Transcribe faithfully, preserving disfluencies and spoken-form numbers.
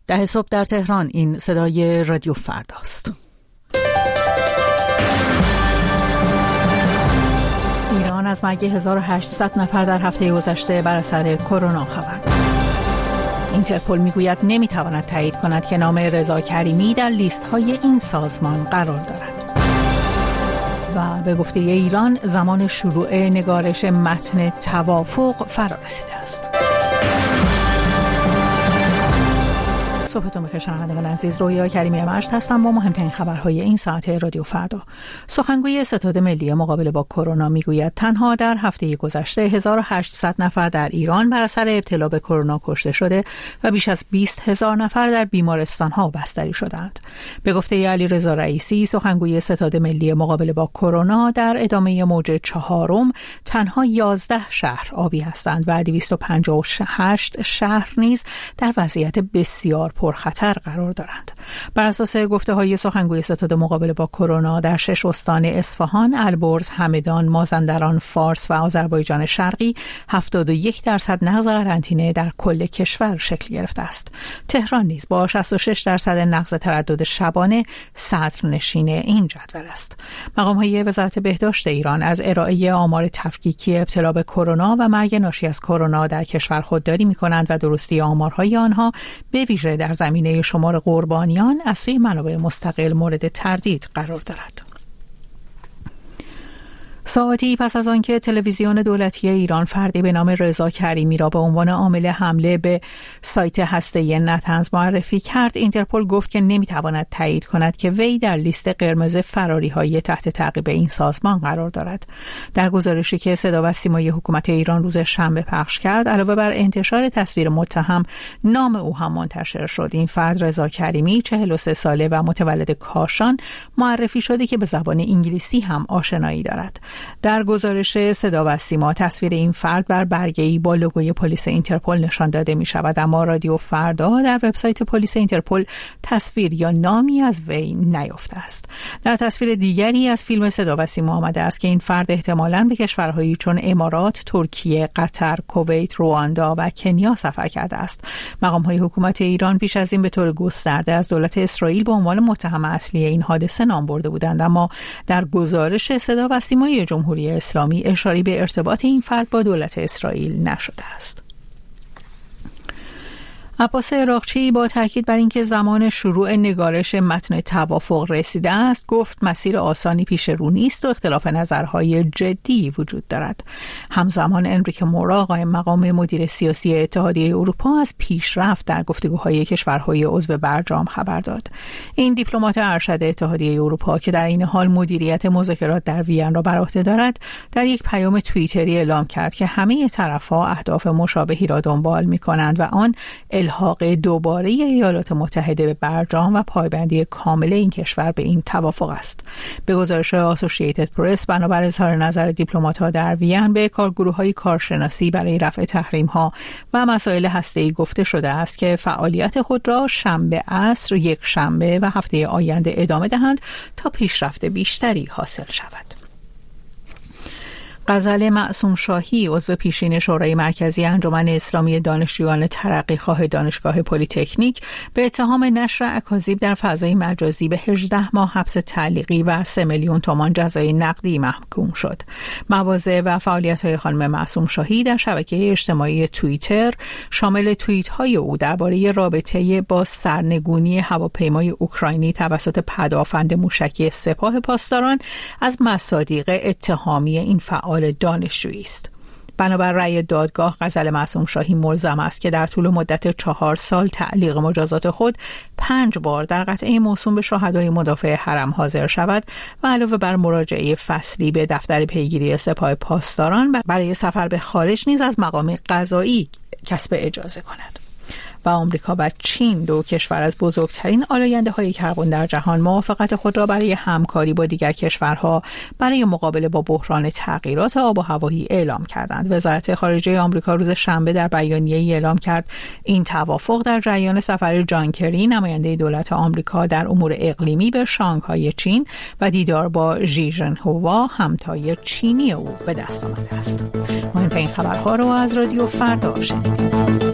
ده صبح در تهران. این صدای رادیو فرداست. ایران از مرگ هزار و هشتصد نفر در هفته گذشته بر اثر کرونا خبر داد. اینترپل میگوید نمیتواند تایید کند که نام رضا کریمی در لیست های این سازمان قرار دارد. و به گفته ایران زمان شروع نگارش متن توافق فرا رسیده است. صبحتون بخیر شنوندگان عزیز، رویا کریمی مجد هستم با مهمترین خبرهای این ساعت رادیو فردا. سخنگوی ستاد ملی مقابله با کرونا میگوید تنها در هفته گذشته هزار و هشتصد نفر در ایران بر اثر ابتلا به کرونا کشته شده و بیش از بیست هزار نفر در بیمارستان‌ها بستری شدند. به گفته علیرضا رئیسی سخنگوی ستاد ملی مقابله با کرونا، در ادامه موج چهارم تنها یازده شهر آبی هستند و دویست و پنجاه و هشت شهر نیز در وضعیت بسیار پرخطر قرار دارند. بر اساس گفته‌های سخنگوی ستاد مقابله با کرونا، در شش استان اصفهان، البرز، همدان، مازندران، فارس و آذربایجان شرقی هفتاد و یک درصد نقض قرنطینه در کل کشور شکل گرفته است. تهران نیز با شصت و شش درصد نقض تردد شبانه صدرنشین این جدول است. مقام‌های وزارت بهداشت ایران از ارائه آمار تفکیکی ابتلا به کرونا و مرگ ناشی از کرونا در کشور خودداری می‌کنند و درستی آمارهای آنها به ویژه در زمینه شمار قربانیان از سوی منابع مستقل مورد تردید قرار دارد. ساعتی پس از آنکه تلویزیون دولتی ایران فردی به نام رضا کریمی را به عنوان عامل حمله به سایت هسته‌ای نتنز معرفی کرد، اینترپل گفت که نمیتواند تایید کند که وی در لیست قرمز فراری‌های تحت تعقیب این سازمان قرار دارد. در گزارشی که صدا و سیمای حکومت ایران روز شنبه پخش کرد، علاوه بر انتشار تصویر متهم، نام او هم منتشر شد. این فرد رضا کریمی، چهل و سه ساله و متولد کاشان، معرفی شده که به زبان انگلیسی هم آشنایی دارد. در گزارش صدا و سیما تصویر این فرد بر برگه‌ای با لوگوی پلیس اینترپل نشان داده می شود، اما رادیو فردا در وبسایت پلیس اینترپل تصویر یا نامی از وی نیافته است. در تصویر دیگری از فیلم صدا و سیما آمده است که این فرد احتمالاً به کشورهایی چون امارات، ترکیه، قطر، کویت، رواندا و کنیا سفر کرده است. مقام‌های حکومت ایران پیش از این به طور گسترده از دولت اسرائیل به عنوان متهم اصلی این حادثه نام برده بودند، اما در گزارش صدا و سیمای جمهوری اسلامی اشاره به ارتباط این فرد با دولت اسرائیل نشده است. عباس عراقچی با تاکید بر اینکه زمان شروع نگارش متن توافق رسیده است، گفت مسیر آسانی پیش رو نیست و اختلاف نظرهای جدی وجود دارد. همزمان انریک مورا، قائم مقام مدیر سیاسی اتحادیه اروپا، از پیشرفت در گفتگوهای کشورهای عضو برجام خبر داد. این دیپلمات ارشد اتحادیه اروپا که در این حال مدیریت مذاکرات در وین را بر عهده دارد، در یک پیام توییتری اعلام کرد که همه طرف‌ها اهداف مشابهی را دنبال می‌کنند و آن الحاق دوباره ایالات متحده به برجام و پایبندی کامل این کشور به این توافق است. به گزارش آسوشییتد پرس، بنابر اظهار نظر دیپلمات‌ها در وین، به کارگروه‌های کارشناسی برای رفع تحریم‌ها و مسائل هسته‌ای گفته شده است که فعالیت خود را شنبه عصر، یک شنبه و هفته آینده ادامه دهند تا پیشرفت بیشتری حاصل شود. غزل معصوم شاهی، عضو پیشین شورای مرکزی انجمن اسلامی دانشجویان ترقیخواه دانشگاه پلی‌تکنیک، به اتهام نشر اکاذیب در فضای مجازی به هجده ماه حبس تعلیقی و سه میلیون تومان جزای نقدی محکوم شد. مواضع و فعالیت‌های خانم معصوم شاهی در شبکه اجتماعی توییتر، شامل توییت‌های او درباره رابطه با سرنگونی هواپیمای اوکراینی توسط پدافند موشکی سپاه پاسداران، از مصادیق اتهامی این فعال دانشجویی است. بنابر رأی دادگاه، غزل معصوم شاهی ملزم است که در طول مدت چهار سال تعلیق مجازات خود پنج بار در قطعه موسوم به شهدای مدافع حرم حاضر شود و علاوه بر مراجعه فصلی به دفتر پیگیری سپاه پاسداران برای سفر به خارج نیز از مقام قضایی کسب اجازه کند. و آمریکا و چین، دو کشور از بزرگترین آلاینده‌های کربن در جهان، موافقت خود را برای همکاری با دیگر کشورها برای مقابله با بحران تغییرات آب و هوایی اعلام کردند. وزارت خارجه آمریکا روز شنبه در بیانیه‌ای اعلام کرد این توافق در جریان سفر جان کری، نماینده دولت آمریکا در امور اقلیمی، به شانگهای چین و دیدار با ژی ژنهوا، همتای چینی او، به دست آمده است. مهمترین خبرها را از رادیو فردا شنیدید.